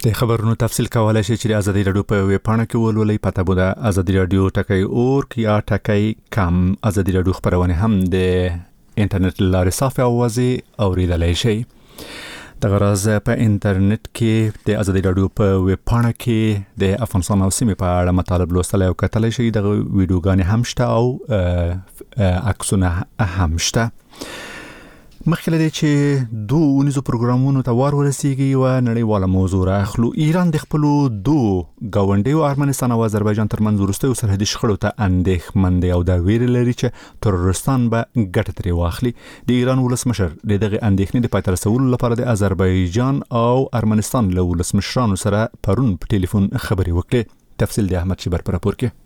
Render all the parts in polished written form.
د خبرونو تفصیل کولای شي چې ازادي رادیو په ویب پاڼه کې ولولئ. پته بوده ازادي رادیو ټکی اورګ یا ټکی کم. ازادي رادیو خبرونه هم د انټرنیټ لارې صافي او واضح اوریدلای شي. د غرض په انټرنیټ کې د ازادي رادیو په ویب پاڼه کې د افغانستان او سیمې په اړه مطالب لوستل او کتلای شي. د ویډیوګانې هم شته او عکسونه هم شته. مخکې لري چې دوه ونیزو پروګرامونو ته ورسیږي او نړیواله موضوع راخلو. ایران د خپل دوه گاونډیو ارمنستان او آذربایجان ترمنځ وروستیو سرحدي شخړو ته اندېښمن دی او دا ویره لري چې ترورستان به ګټه ترې واخلي. د ایران ولسمشر دغه اندېښنې د پای ته رسولو لپاره د آذربایجان او ارمنستان له ولسمشرانو سره پرون په ټلیفون خبرې وکړې. تفصیل د احمد شبر پر راپور کې.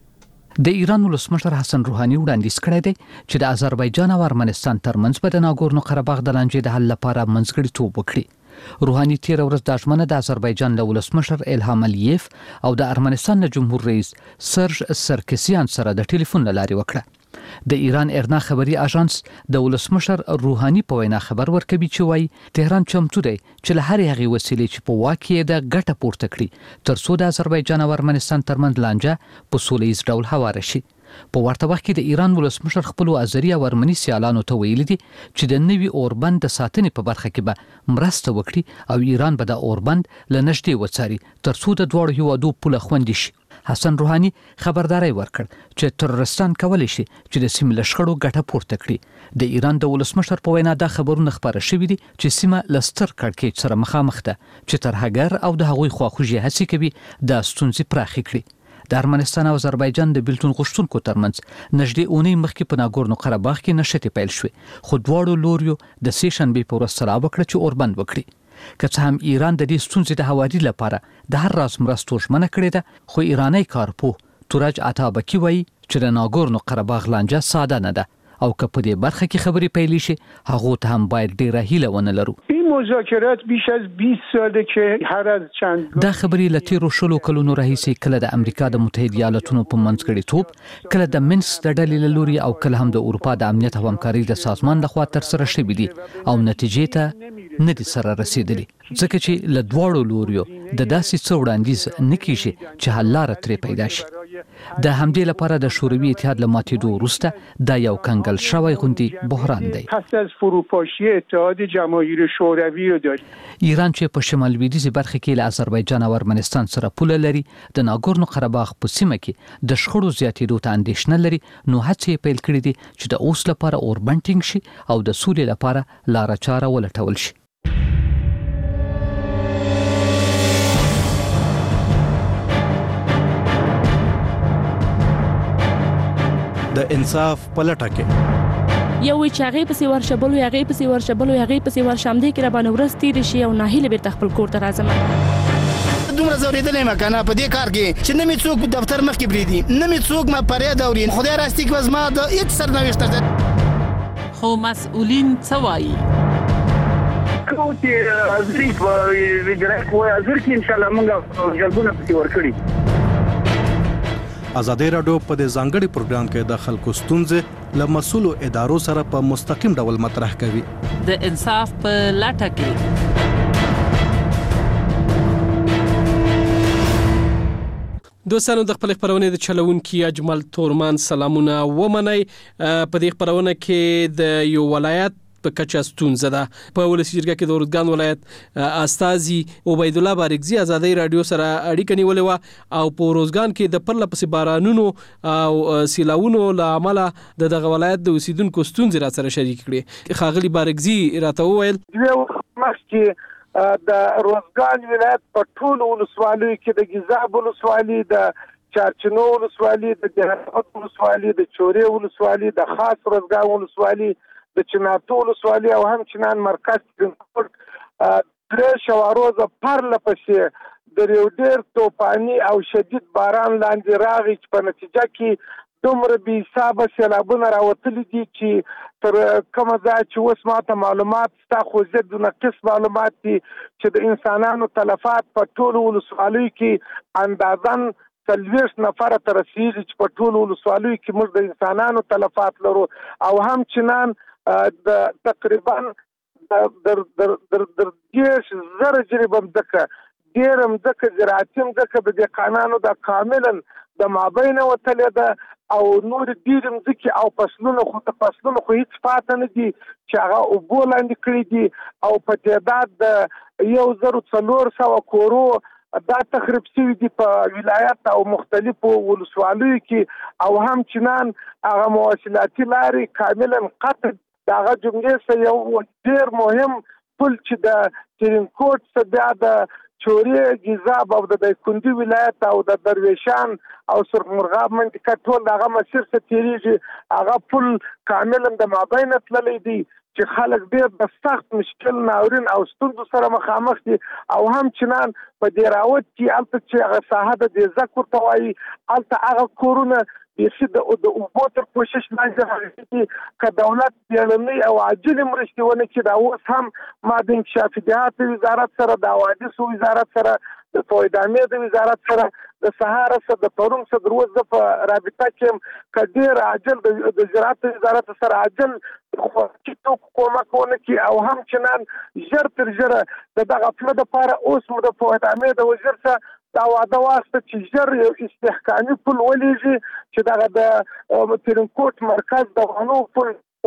د ایران ولسمشر حسن روحاني وړاندیز کړی دی چې د آذربایجان او ارمنستان ترمنځ به د ناګورنو قرهباغ د لانجې د حل لپاره منځګړیتوب وکړي. روحاني تیر ورځ د ژمنه د آذربایجان له ولسمشر الهام الیف او د ارمنستان له جمهور رئیس سرج سرکسیان سره د ټلیفون لارې وکړه. د ایران ارنا خبري اژانس د ولسمشر روحاني په وینا خبر ورکوي چې وايي تهران چمتو دی چې له هر هغه وسیلې چې په واقع د ګټه پورته کړي تر څو د آذربایجان او ارمنستان ترمنځ لانجه په سولهییز ډول هواره شي. په ورته وخت کې د ایران ولسمشر خپل آذری او ارمني سیالانو ته ویلي دي چې د نوي اوربند د ساتنې په برخه کې به مرسته وکړي او ایران به د اوربند له نږدې وڅاري تر څو د دوه هیوادو پوله خوندي شي. حسن روحاني خبرداري ورکړ چې ترورستان کولی شي چې د سیمې له شخړو ګټه پورته کړي. د ایران د ولسمشر په وینا دا خبرونه خبره شوي دي چې سیمه لستر کړکېچ سره مخامخ ده چې ترهګر او د هغوی خواخوږي هڅې کوي د ستونزې پراخې کړي. د ارمنستان او آذربایجان د بیلتون غوښتونکو ترمنځ نږدې اونۍ مخکې په ناګورنو قرهباغ کې نښتې پیل شوې خو دواړو لوریو د سې شنبې په ورځ سلا وکړه چې اوربند وکړي. که څه هم ایران د دې ستونزې د هواري لپاره د هر راز مرستو ژمنه کړې ده خو ایرانی کارپوه تورج عطابکي وایي چې د ناګورنو قرهباغ لانجه ساده نه ده او که په دې برخه کې خبرې پیل شي هغه ته هم باید ډیره هیله ونه لرو. این مذاکرات بیش از 20 ساله که هر از چند دا خبرې له تیرو 10 کلونو راهیسې کله د امریکا د متحده ایالاتونو په منځګړیتوب کله د منسک د ډلې له لوري او کله هم د اروپا د امنیت او همکارۍ د سازمان لخوا ترسره شوي دي او نتیجې ته نه دي سره رسیدلي ځکه چې له دواړو لوریو د داسې څه وړاندیز نه کیږي چې حل لاره ترې پیدا شي. د همدې لپاره د شوروي اتحاد له ماتېدو وروسته دا یو کنګل شوی غوندي بحران دی. پس از فروپاشی اتحاد جماهیر شوروی رو داریم. ایران چې په شمال لویدیځ برخه کې له آذربایجان او ارمنستان سره پوله لري د ناګورنو قرهباغ په سیمه کې د شخړو زیاتېدو ته اندېښنه لري نو هڅې پیل کړې دي چې د اوس لپاره اوربند ټینګ شي او د سولې لپاره لاره چاره ولټول شي. د انصاف په لټه کې یو چې هغه پسې ورشبلو هغه پسې ورشبلو هغه پسې ورشم دي کې را باندې ورستي دي شي او ناهیله به خپل کور ته راځم. دومره زوریدلې مکانه په دې کار کې چې نه می څوک دفتر مخ کې بریدي نه می څوک ما پرې دورین خدای راستي کې وزما د هیڅ سرنوشت ده. خو مسؤلین څه وایي؟ کوتي ازري په ویډرک وای ازر کې ان شاء الله موږ جلبونه پتی ورکړي. ازادي رادیو په دې ځانګړي پروګرام کې د خلکو ستونزې له مسؤلو ادارو سره په مستقیم ډول مطرح کوي. د انصاف په لټه کې دوستانو د خپل خبرونه د چلوونکي اجمل تورمان سلامونه ومني. په دې خبرونه کې د یو ولایت په کچه ستونزه ده. په ولسی جرګه کې د اردګان ولایت استاذي عبید الله بارګزي ازادي رادیو سره اړیکه نیولې و او په روزګان کې د پرله پسې بارانونو او سیلاونو له امله دغه ولایت د اوسیدونکو ستونزې را سره شریک کړي. خاغلی بارګزي راته وویل چې د روزګان ولایت په ټول ولسوالیو کې د ګیزاب ولسوالي د چارچنو ولسوالي د دهراوت ولسوالي د چوري ولسوالي د خاص روزګان ولسوالي د چناتو ولسوالي او همچنان مرکز درې شواروزه پرله پسې د یو ډېر توپاني او شدید باران لاندې راغی چې په نتیجه کې دومره بې حسابه سیلابونه راوتلي دي چې تر کومه ځایه چې اوس ماته معلومات شته خو ضد نقص معلومات دي چې د انسانانو تلفات په ټولو ولسوالیو کې اندازاً 40 نفره ته رسیږي چې په ټولو ولسوالیو کې موږ د انسانانو تلفات لرو او همچنان د تقریبا در 10,000 جریبه مځکه ډېر مځکه زراعتي مځکه د دهقانانو د کاملا د مابینه وتلې ده او نور ډېر مځکې او فصلونه خو هیڅ پاتې نه دي چې هغه اوبو لاندې کړي دي او په تعداد د 1400 کورو دا تخریب شوي دي په ولایت او مختلفو ولسوالیو کې او همچنان هغه مواصلاتي لارې کاملا قطع د هغه جملې سره یو ډېر مهم پل چې د ترینکوټ څخه بیا د چورې ګیزاب او د دایکنډي ولایت او د درویشان او سرخمرغاب منطقه ټول هغه مسیر څخه تیریږي هغه پل کاملا د مابینه تللی دی چې خلک ډېر د سخت مشکل ناورین او ستونزو سره مخامخ دي او همچنان په دیراوت کې هلته چې هغه ساحه د دیزک ورته وایي هلته هغه کورونه بیخي د اوبو تر کوشش لاندې راغلي دي که دولت بیړنۍ او عاجلې مرستې ونه کړي دا اوس هم ما د انکشافات وزارت سره د حوادثو وزارت سره د فویدامې د وزارت سره د سهار سره د پرون سره د روز په رابطه کې که ډېر عاجل د زراعت وزارت سره عاجل خوراکي توکو کومک ونه کړي او همچنان ژر تر ژره د دغه پله دپاره اوس مو د فویدامې د وزیر سره دا وعده واخیسته چې ژر یو استحکامي پل ولیږي چې دغه د ترینکوټ مرکز د غنو پل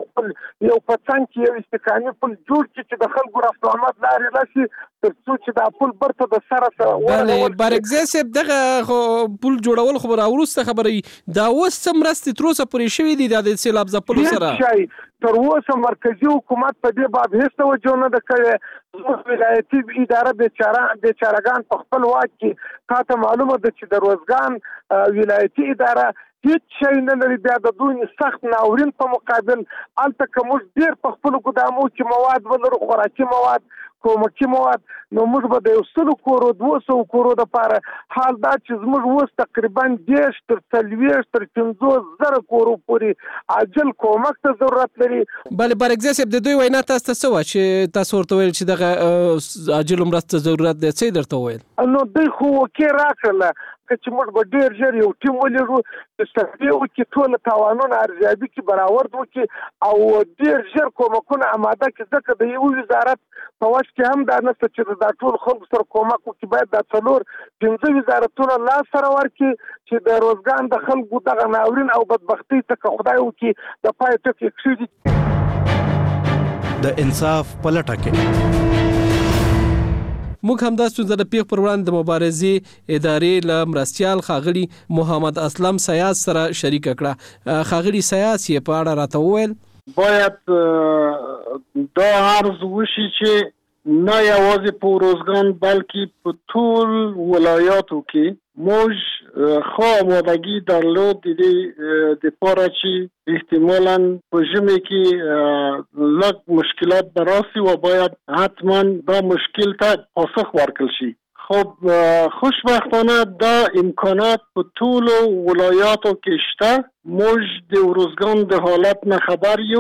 یو په څنګ کې یو استحکامي پل جوړ کړي چې د خلکو رفت آمد لارې راشي تر څو چې دا پل برته د سره بله بارګزی صاحب دغه پل جوړول خو راوروسته خبره دا اوس څه مرستې تر اوسه پورې شوي دي د سیلاب ځپلو سره تر اوسه مرکزي حکومت په دې باب هیڅ توجه نه ده کړې زموږ ولایتي اداره بیچارهګان په خپل واک کې تاته معلومه ده چې د روزګان ولایتي اداره هیڅ شی نه لري بیا د دوی سخت ناورین په مقابل هلته که موږ ډېر په خپلو ګدامو کې مواد ولرو خوراکي مواد کومکي مواد نو موږ به د 100 کورو 200 کورو دپاره حال دا چې زموږ اوس تقریبا 10 تر 40 تر 50 زره کورو پورې عاجل کومک ته ضرورت لري. بله بارګزی صاحب د دوی وینا تاسو ته څه وه چې تاسو ورته ویل چې دغه عاجلو مرستو ضرورت دی څه یې درته وویل؟ نو دوی خو وکې راکړله چې موږ به ډېر ژر یو ټیم ولرو چې سروې وکړي ټول تاوانونه ارزیابي کې برآورد وکړي او ډېر ژر کومکونه اماده کړي ځکه د یو وزارت په وس کې هم دا نشته چې دا ټول خلکو سره کومک وکړي باید دا 4-5 وزارتونه لاس سره ورکړي چې د روزګان د خلکو دغه ناورین او بدبختۍ څخه خدای وکړي د پای ټکی کښېږدي. د انصاف په لټه کې موږ هم دا ستونزه د پیښ پر وړاندې د مبارزې ادارې له مرستیال ښاغلي محمد اسلم سیاس سره شریکه کړه. ښاغلي سیاس یې په اړه راته وویل باید دا عرض وشي چې نه یوازې په روزګان بلکې په ټول ولایاتو کې موږ خو آمادګي درلود د پاره چې احتمالاً په ژمي کې لږ مشکلات براسي و باید حتما دا مشکل ته پاسخ ورکړل شي. خب خوشبختانه دا امکانات په ټولو ولایاتو کې شته. موږ د روزګان د حالت نه خبر یو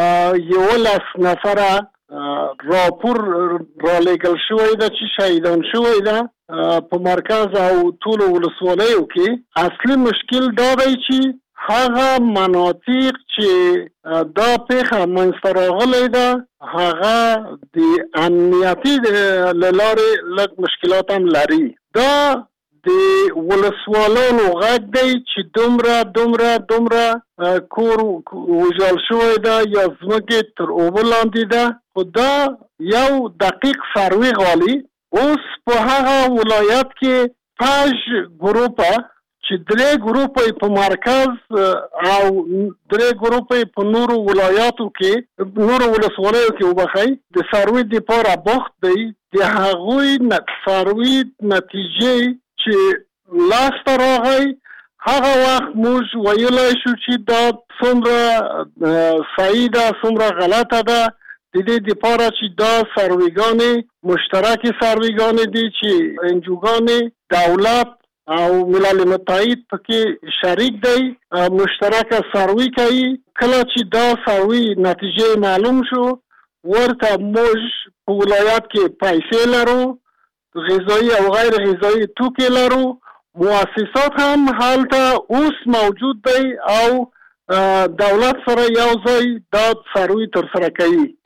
11 نفره راپور را لېږل شوی ده چې شهیدان شوی ده په مرکز او ټولو ولسوالیو کې. اصلي مشکل دا دی چې هغه مناطق چې دا پیښه منځته راغلی ده هغه د امنیتي له لارې لږ مشکلات هم لري. دا د ولسوالانو غږ دی چې دومره کور وژل شوی ده یا ځمکې تر اوبو لاندې ده. خو دا یو دقیق سروې غواړي. اوس په هغه ولایت کې 5 ګروپه چې 3 ګروپه په مرکز او 3 ګروپه په نورو ولایاتو کې نورو ولسوالیو کې وبخي د سروې لپاره بوخت دی. د هغوی سروې نتیجې چې لاس ته راغی هغه وخت موږ ویلای شو چې دا څومره صحیح ده څومره غلطه ده. د دې لپاره چې دا سروېګانې مشترکې سروېګانې دي چې انجوګانې دولت او ملل متحد پکې شریک دی مشترکه سروې کوي. کله چې دا سروې نتیجې معلوم شو ورته موږ په ولایت کې پیسې لرو غذایی او غیر غذایی توکي لرو. مؤسسات هم هلته اوس موجود دی او دولت سره یو ځای دا سروې ترسره کوي.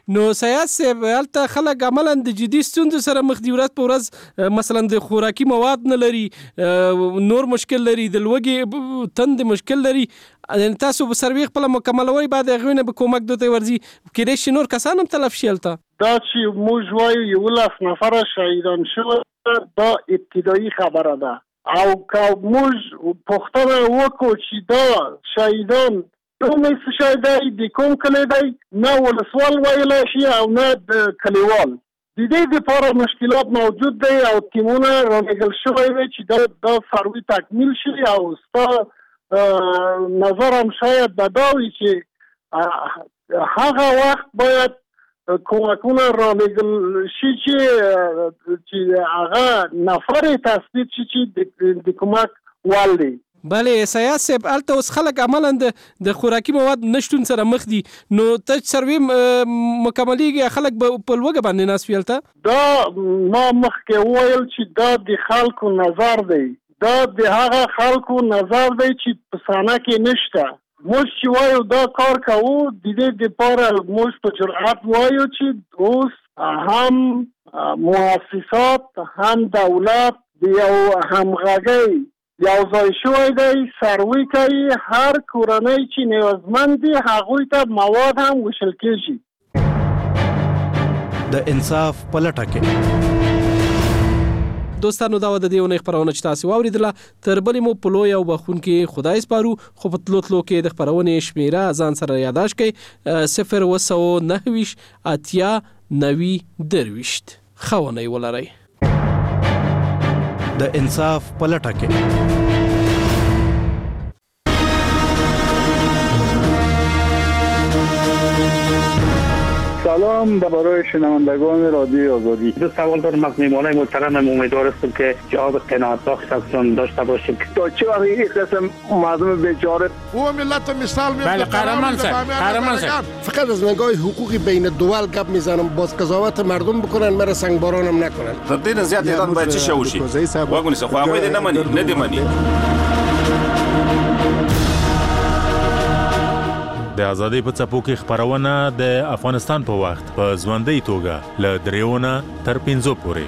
نو سیاست صاحب هلته خلک عملاً د جدي ستونزو سره مخ دي ورځ په ورځ مثلا د خوراکي مواد نه لري نور مشکل لري د لوږې تند مشکل لري تاسو به سروي خپل مکملوي بعد غوینه به کومک دوته ورزي کېدې شي نور کسان هم تلف شي هلته دا چې موږ وایو 11 نفر شهیدان شوه دا ابتدایي خبره ده او که موږ پوښتنه وکړو چې دا شهیدان کومه شهیدای د کوم کلی دی نه ولسوال ویلی شي او نه د کلیوال د دې لپاره مشکلات موجود دی او ټیمونه رالیږل شوی دی چې دا سروي تکمیل شي او ستا نظر هم شاید دا وي چې هغه وخت باید کومکونه رالیږل شي چې هغه نفر تثبیت شي چې د کومک وال دی بله سیاست صاحب الته اوس خلک عملاً د خوراکي مواد نشټون سره مخ دي نو ته سروي مکملېږي خلک په لوږه باندې ناست وي هلته دا ما مخکې وویل چې دا د خلکو نظر دی دا د هغه خلکو نظر دی چې په صحنه کې نشته موږ چې وایو دا کار کوو د دې دپاره موږ په جرأت وایو چې اوس هم مؤسسات هم دولت د یو همغږۍ یو ځای شوی دی سروي کوي هر کورنۍ چې نیازمند دي هغوی ته مواد هم ویشل کېږي د انصاف په لټه کې دوستانو دا د دې ونې خبرونه چې تاسو واوریدله تر بلې مو په لوی او بخونکې خدای سپارو خو په تلو کې د خبرونې شمیره ځان سره یاداش کړئ 029 اتیا 90 درويشت خونه ولرئ د انصاف په لټه کې سلام برای شنوندگان رادیو آزادی. دو سوال دارم از میهمانان محترمم امیدوار هستم که جواب قناعت بخشتون داشته باشیم. تا چه وقت این قسم مردم بیچاره او ملت مثال میاد. بله قهرمان صاحب فقط از نگاه حقوقی بین دول گپ میزنم باز قضاوت مردم بکنن مرا سنگبارانم نکنن. تر دې زیات اعلان باید چی شوشي واګونی څه خو هغه نه مانی نه دی مانی د ازادۍ په څپو کې خبرونه د افغانستان په وخت په ژوندۍ توګه ل دریونه تر 5 پورې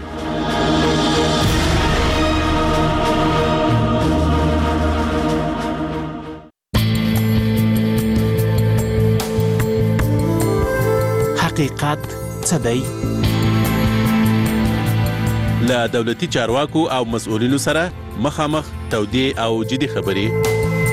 حقیقت څه دی؟ له دولتي چارواکو او مسؤلینو سره مخامخ تودې او جدي خبرې.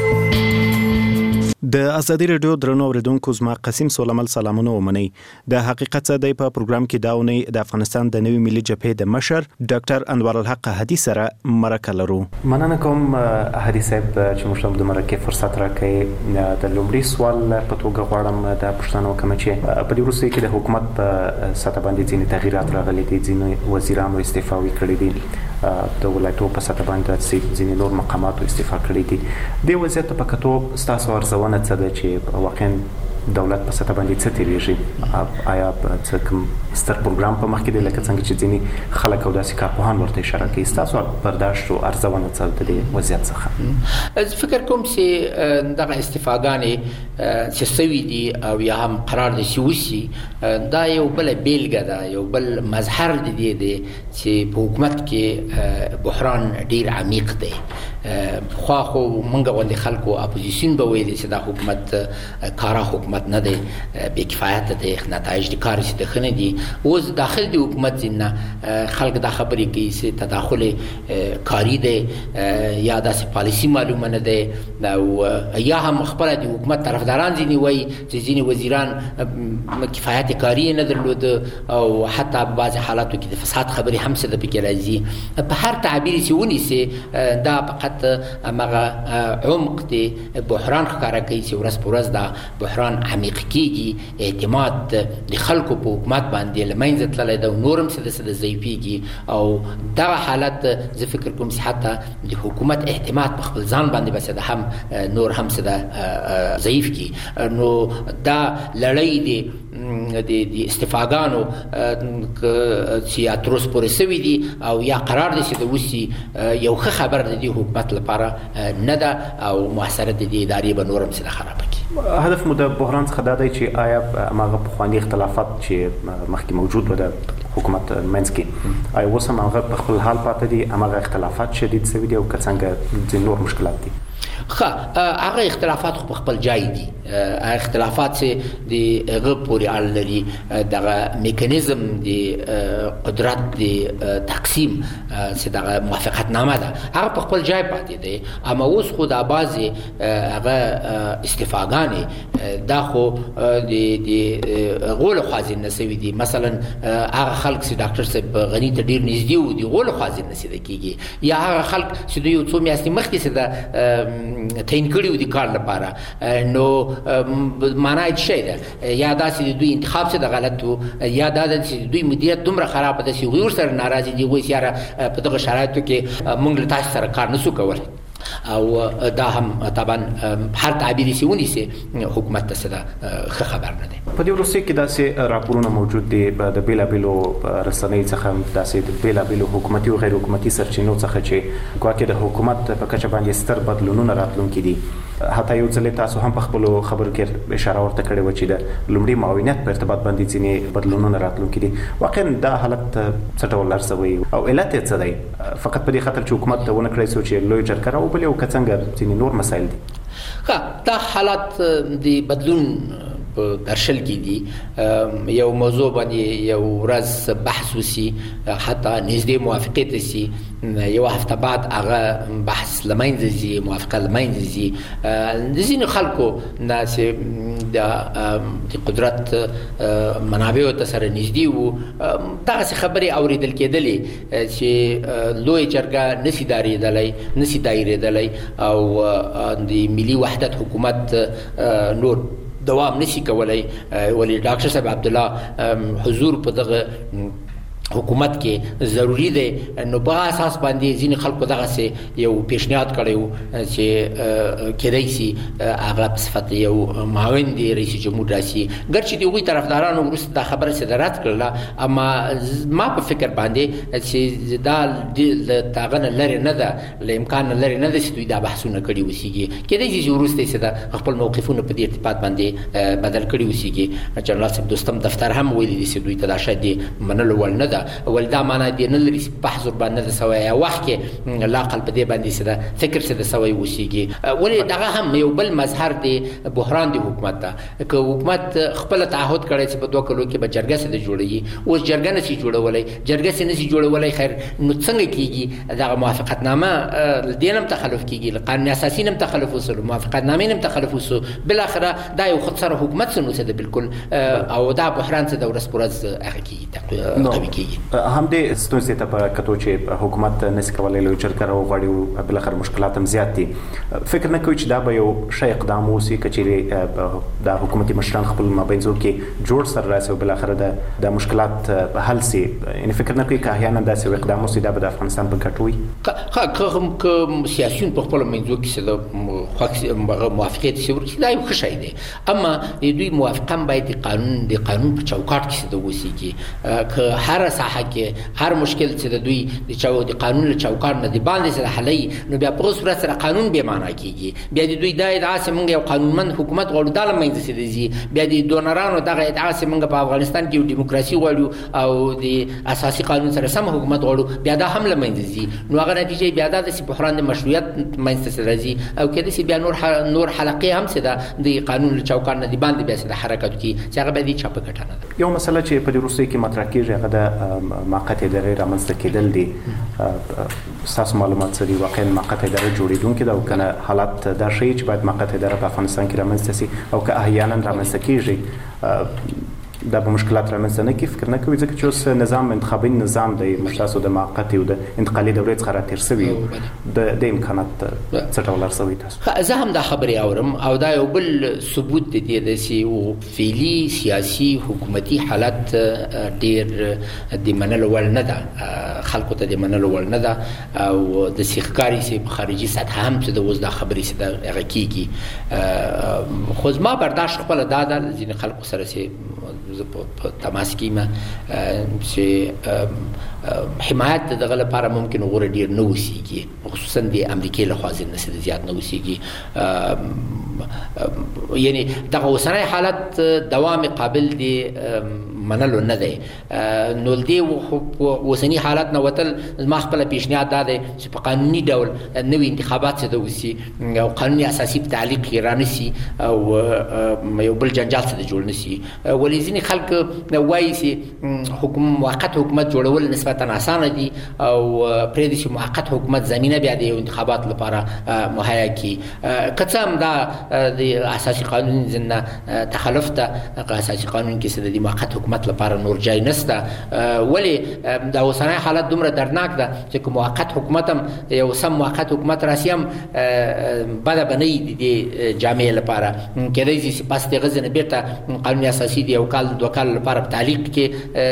د ازادي رادیو درنو اوریدونکو زما قسم سولمل سلامونه ومني. د حقیقت څه دی په پروګرام کې داونې د افغانستان د نوي ملي جبهې د مشر ډاکټر انور الحق هدي سره مرکه لرو. مننه کوم هدي صاحب چې موږ د مرکه فرصت راکړي. د لومړي سوال په توګه غواړم د پښتنو کوم چې په دې وروسته کې د حکومت په سطح باندې ځینې تغیرات راغلي دي، ځینې وزیرانو استعفا وکړي دي، د ولایتو په سطح باندې ځینې نور مقاماتو استعفا کړي دي. د وضعیت په کتو ستاسو ارزونه څه ده چې واقعا دولت په سطح باندې څه تیریږي؟ آیا څه کوم ستر پروګرام په مخ کې دی لکه څنګه چې ځینې خلک او داسې کارپوهان ورته اشاره کوي؟ ستاسو برداشت او ارزونه څه ده د وضعیت څخه؟ زه فکر کوم چې دغه استعفاګانې چې سوي دي او یا هم قرار دي چې وشي دا یو بل بیلګه ده، یو بل مظهر د دې دی چې په حکومت کې بحران ډیر عمیق دی. خو موږ غوندې خلکو اپوزیسیون به ویلي چې دا حکومت کارا حکومت نه دی، بې کفایت دی، نتایج د کار چې د ښه نه دي. اوس داخل د حکومت ځینې خلک دا خبرې کوي چې تداخل کاري دی یا داسې پالیسي معلومه نه دی، او یا هم خپله د حکومت طرفداران ځینې وایي چې ځینې وزیران کفایت کاري نه درلوده او حتی په بعضې حالاتو کې د فساد خبرې هم څه د پکې راځي. په هر تعبیر چې ونیسي دا فقط همغه عمق دی بحران ښکاره کوي چې ورځ په ورځ دا بحران عمیق کېږي، اعتماد د خلکو په حکومت باندې له منځه تللی ده او نور هم څه د ضعیفېږي. او دغه حالت زه فکر کوم چې حتی د حکومت اعتماد په خپل ځان باندې بس ده هم نور هم څه ده ضعیف کړي. نو دا لړۍ د استعفاګانو چې یا تر اوسه پورې سوي دي او یا قرار دي چې د وسي یو ښه خبر د دې حکومت لپاره نه ده او محاصره د دې ادارې به نور هم څه خرابه کړي. هدف مو د بحران څخه دا دی چې آیا هغه پخوانی اختلافات چې مخکې موجود و د حکومت منځ کې آیا اوس هم هغه په خپل حال پاتې دي، هغه اختلافات شدید شوي دي او که څنګه ځینې نور مشکلات دي؟ هغه اختلافات خو په خپل ځای دي. اختلافات چې د هغه پورې اړه لري دغه میکانیزم د قدرت د تقسیم چې دغه موافقت نامه ده هغه په خپل ځای پاتې دی. اما اوس خو د بعضې هغه استفاګانې دا خو د هغو لخوا ځینې سوي دي. مثلا هغه خلک چې ډاکټر صاحب غني ته ډېر نږدې وو د هغو لخوا ځینې سیده کېږي، یا هغه خلک چې دوی یو څو میاشتې مخکې چې تعین کړي وو د کار لپاره، نو معنا یې څه ده؟ یا داسې د دوی انتخاب څه د غلط وو، یا دا چې دوی مدیریت دومره خرابه ده چې هغوی ورسره ناراضي دي، هغوی یاره په دغه شرایطو کې موږ له تاسو سره کار نشو کولی. او دا هم طبعا هر تعبیری چې ونیسي حکومت ته څه ښه خبر نه دی. په دې وروستیو کې داسې راپورونه موجود دي د بېلابېلو رسنیو څخه، داسې د بېلابېلو حکومتي او غیر حکومتي سرچینو څخه چې ګواکې د حکومت په کچه باندې ستر بدلونونه راتلونکي دي. حتی یو ځل تاسو هم په خپلو خبرو کې اشاره ورته کړې وه چې د لومړي معاونیت په ارتباط باندې ځینې بدلونونه راتلونکي دي. واقعا دا حالت څه ډول ارزوي او علت یې څه دی؟ فقط په دې خاطر چې حکومت ته ونه کړی څو چې لوی جرګه راوبلي او که څنګه ځینې نور مسایل دي؟ دا حالات د بدلون په درشل کې دي. یو موضوع باندې یو ورځ بحث وسی، حتی نږدې موافقې ته سي، یو هفته بعد هغه بحث له منځه ځي، موافقه له منځه ځي. د ځینو خلکو نه چې د قدرت منابعو ته سره نږدې وو دغسې خبرې اورېدل کېدلې چې لویه جرګه نسي دایرېدلی او د ملي وحدت حکومت نور دوام نشي کولای. ولی ډاکټر صاحب عبدالله حضور په دغه حکومت کې ضروری دی. نو په اساس باندې ځینې خلکو دغسې یو پیشنهاد کړی و چې کېدای شي هغه په صفت یو معاون دی رئیس جمهور راسي. ګرچې د هغوی طرفدارانو وروسته دا خبره چې رد کړله، اما ما په فکر باندې چې دا له هغه نه لرې نه ده، له امکان نه لرې نه ده چې دوی دا بحثونه کړي اوسېږي. کېدای شي چې وروسته یې چې د خپل موقفونه په دې ارتباط باندې بدل کړي اوسېږي. جنرال صاحب دوستم دفتر هم ویلي دي چې دوی ته دا شاید د منلو وړ نه ده، ول دا معنا دی نه لري بحث ور باندې د سوي وخت کې لاقل په دې باندې سره فکر څه د سوي وشيږي. ولې دغه هم یو بل مظهر دی بحران دی حکومت ته. که حکومت خپل تعهد کړی چې په 2 کلو کې به جرګه سره جوړي، اوس جرګه نشي جوړولای، جرګه سره نشي جوړولای، خیر نو څنګه کیږي؟ دغه موافقت نامه دینم تخلف کیږي، قانون اساسي نم تخلف وسو، موافقت نامه نم تخلف وسو، بل اخره دا یو خطر حکومت سره څه ده بالکل. او دا بحران څه د ورځ پر ورځ هغه کیږي تقوی کیږي. هم دې ستونزې ته په کتو چې حکومت نشي کولای لوی جرګه راوغواړي او بل اخر مشکلات هم زیات دي، فکر نه کوي چې دا به یو شی اقدام وسی کچېرې د حکومتي مشران خپل مابینځو کې جوړ سره راسي او بل اخر د مشکلات حل سي. یعنی فکر نه کوي که احیانا داسې یو اقدام وسی دا به د افغانستان په ګټه وي. که سیاسيون په خپل منځو کې څه موافقت شي ورته دا یو ښه شی دی، اما دوی موافقه باید د قانون په چوکاټ کې څه وسی که هر ساحه کې هر مشکل چې د دوی د قانون له چوکاټ نه دی باندې سره حلي، نو بیا په صورت سره قانون به معنا کیږي. بیا د دوی دا ادعا چې موږ یو قانونمند حکومت غواړو دا لمنځه سي، بیا د ډونرانو دغه ادعا چې موږ په افغانستان کې یو دیموکراسي غواړو او د اساسي قانون سره سم حکومت غواړو، بیا دا هم لمنځه سي. نو هغه نتیجه بیا دا د بحران د مشروعیت منځته راځي او کله چې بیا نور حلقې هم څه د قانون له چوکاټ نه دی باندې بیا څه حرکت کوي چې هغه به دي چاپه کټانه. یو مسله چې په دې روسي کې مطرح کیږي هغه د موقته ادارې رامنځته کېدل دي. تاسو معلومات څه دي؟ واقعا موقته ادارې جوړېدونکې ده او کنه حالات دا شي چې باید موقته اداره په افغانستان کې رامنځته شي او که احیانا رامنځته کیږي دا به مشکلات رامنځته نه کوي؟ فکر نه کوي ځکه چې اوس نظام انتخابي نظام دی مشتاسو د موقته او د انتقالي دورې څخه راتېر شوی د امکانات څه ډول ارزوي تاسو؟ زه هم دا خبرې اورم او دا یو بل ثبوت دی د سي فعلي سیاسي حکومتي حالت ډېر د منلو وړ نه ده، خلکو ته د منلو وړ نه ده او د سیخکاري سي په خارجي سطح هم چې د اوس دا خبرې سي د هغه کیږي. خو زما برداشت خپل دا ده ځینې خلکو سره سي په تماس کې ما چې حمایت دغه لپاره ممکن غوړ ډیر نه وسیږي، خصوصا د امریکای له خوا ځنه زیات نه وسیږي. یعنی دغه اوسنۍ حالت دوام قابل دی منلو نه دی. نو دې اوسنی حالت نه وتل ما خپل پیشنهاد داده چې په قانوني ډول نوې انتخابات څه وسی او قانوني اساسي تعلیق رانسی او یو بل جنجال څه جوړ نسی. ولې ځینې خلک وایي چې موقت حکومت جوړول نسبتا اسانه دي او پرې د موقت حکومت زمينه بیا د انتخابات لپاره مهیا کی. کڅم دا د اساسي قانون زنه تخلف ته اساسي قانون کې څه د موقت حکومت لپاره نور جای نسته. ولی دا اوسنۍ حالت دومره دردناک ده چې کوم موقت حکومت هم یو سم موقت حکومت راسیم بده بنئ د جامع لپاره کېدای شي پس د غزنه بیرته قانون اساسي دی او کال دوه کال لپاره تعلیق کې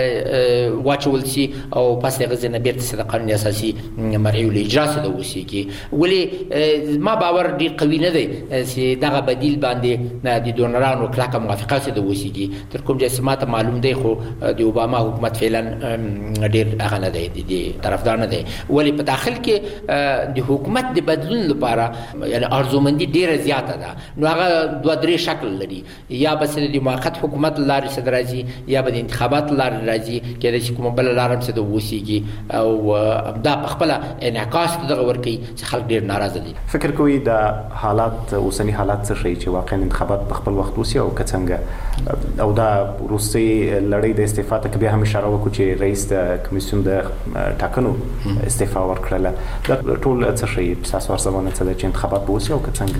واچول شي او پس د غزنه بیرته د قانون اساسي مرعي الاجرا سره وسیږي. ولی ما باور ډیر قوي نه دی چې دغه بدیل باندې د ډونرانو کلکه موافقه سره وسیږي. تر کوم چې سماته معلوم دی خو د اوباما حکومت فعلا ډیر هغه نه دی د طرفدار نه دی. ولی په داخل کې د حکومت د بدلون لپاره یعنی ارزومندي ډیره زیاته ده. نو هغه دوه درې شکل لري، یا بس د موقت حکومت لارې سره راځي یا به د انتخابات لارې راځي کېدای شي کومه بل لار هم سره وسیږي او دا په خپل انعکاس دغه ورکی چې خلک ډیر ناراضه دي. فکر کوي دا حالات اوسنی حالات څه شي چې واقعا انتخابات په خپل وخت وسی او کڅنګ او دا روسي لړۍ د استعفا ته بیا هم اشاره وکړو چې رئیس د کمیسیون د ټاکنو استعفا ورکړله. دا ټول څه شي تاسو ورسونه څه د انتخابات به وسی او کڅنګ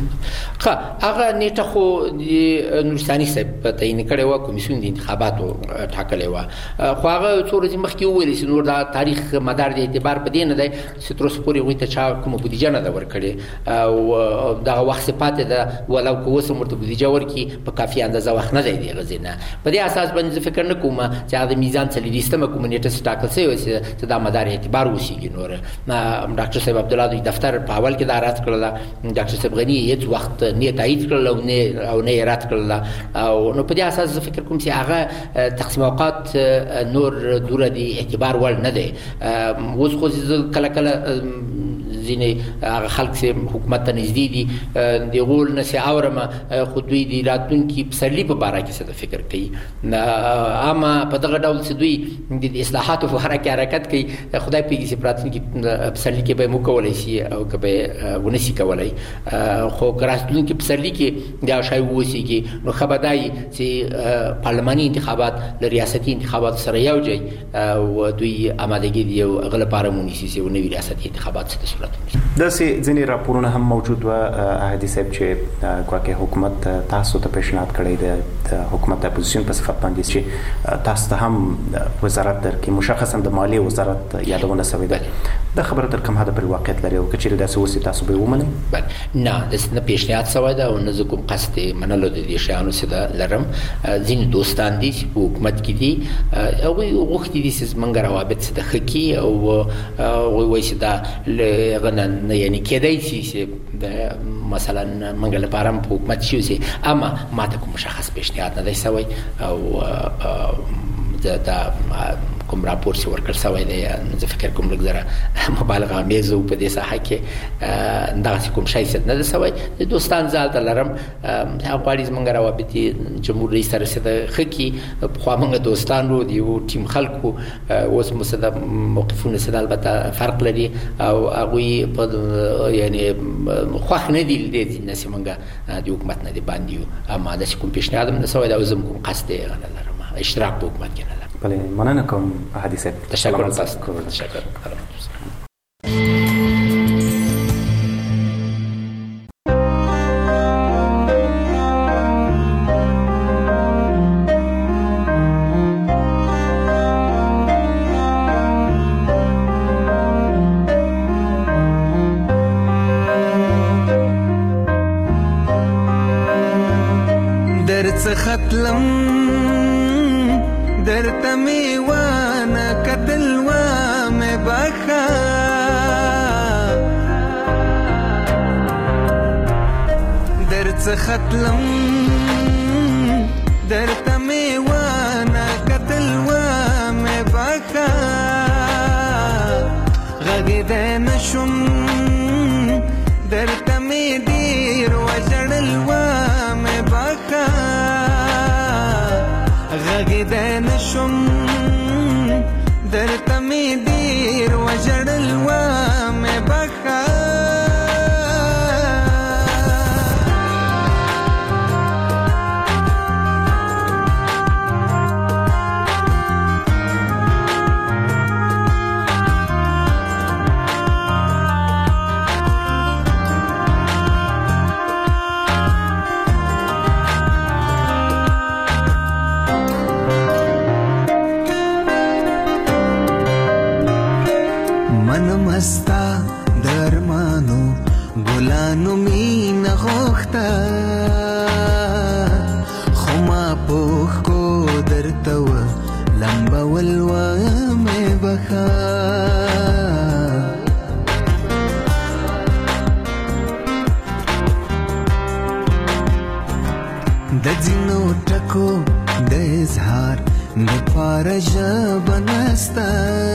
هغه نیټه خو نورستاني صاحب تعین کړي و کمیسیون د انتخاباتو ټاکلې و. خو هغه څو ورځې مخکې وویل چې نور دا تاریخ مدار د اعتبار په دې نه دی چې تر اوسه پورې غوي ته چا کومه بودیجه نه ده ورکړې او دغه وخت پاتې ده ولو که اوس مرته بودیجه ورکړي په کافي اندازه وخت نه دی د غزنه. په دې اساس باندې فکر نه کوم چې د میزان څلېستمه کوم نیټه ټاکل شوی چې دا مدار اعتبار وسیږي. نور ډاکټر صاحب عبد الله د دفتر په اول کې دا رات کړل، ډاکټر صاحب غنی هیڅ وخت نه تایید کړل او نه رات کړل او نو په دې اساس فکر کوم چې هغه تقسیم اوقات نور دوره دی اعتبار ول نه دی. اوس خو کله کله ځینې خلک چې حکومت ته نږدې دي د غول نه سي اورم خو دوی د راتلونکي پسرلي په باره کې څه فکر کوي. اما په دغه ډول چې دوی د اصلاحاتو په اړه کې حرکت کوي خدای پیږي چې راتلونکي پسرلي کې به مو کولای شي او که به ونسی کولای خو راتلونکي پسرلي کې دا شای وسیږي نو خبردای چې پارلماني انتخابات ل ریاستي انتخابات سره یو ځای او دوی آمادګي دی او غل لپاره مونږ سي نو ریاستي انتخابات څه صورت د سي ځینې راپورونه هم موجود و احادي صاحب چې ګواکې حکومت تاسو ته پیشنهاد کړی دی د حکومت د اپوزیشن په صفت باندې چې تاسو ته هم وزارت درکې مشخصا د مالیې وزارت یادونه شوې ده. د خبره تر کوم حد پر واقعیت لري او کچېره د سوسي تاسو به ومنئ؟ نه د نه پیشنهاد شوی ده او نه کوم قصد منلو د دې شیانو سره لرم. ځینې دوستان دي چې په حکومت کې دي او وختي دي چې منګ روابط سره خکی او وایي چې دا غنن یعنی کېدای شي چې مثلا منګ لپاره په حکومت شي اما ماته کوم مشخص پیشنهاد نه دی شوی او دا کوم راپور چې ورکړ شوی دی زه فکر کوم لږ مبالغه آمیز په دې ساحه کې دا کوم شی څه نه دی شوی. دوستان زال لرم غواړي زموږ روابط جمهور رئیس سره څه خکی خو موږ دوستان رو دی او ټیم خلکو اوس مسد موقفونه سره البته فرق لري او هغه په یعنی خو نه دی د نسمنګ د حکومت نه دی باندې اما دا کوم پیشنهاد نه شوی دا زم کوم قصد نه لرم اشتراک په حکومت کې نه لرم. بله مننه کوم حدیث تشکر تاسو تشکر. ختلم درته میوانه کتل و مې بخا درڅ ختلم درته میوانه غږېدی نشم درته مې ډېر وژړل ومې بخه غږېدی نشم درته مې ډېر وژړل ومې بخه مستا درمانو ګلانو مینه غوښته خو ما پوښ کو درته و لمبول ومې بخه د ځینو ټکو د اظهار دپاره ژبه نسته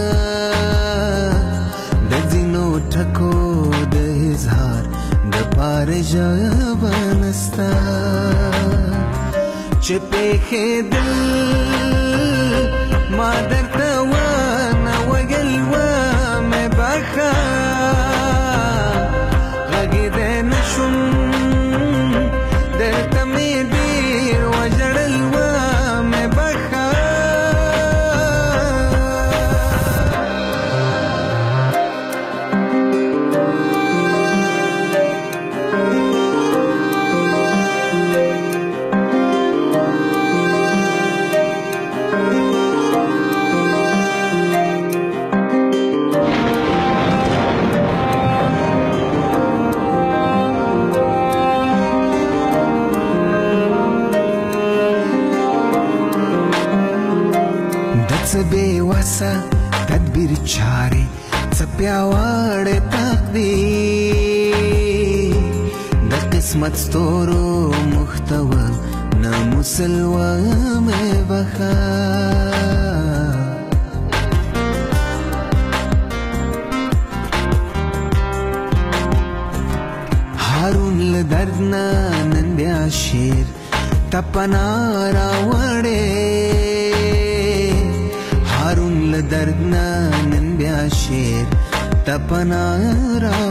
ټکو د اظهار د پاره ژبه نسته چې پېښېدل ما درته ونه ویل ومې بخه غږېدی نشم درته مې ډېر وژړل ومې بخه بے وسه تدبیر چارې څه پیاوړی تقدیر د قسمت ستورو محتوه ناموسل ومې بخه هارون له درد نه نن بیا شعر تپنا راوړې هارون له درد نه نن بیا شعر تپنا را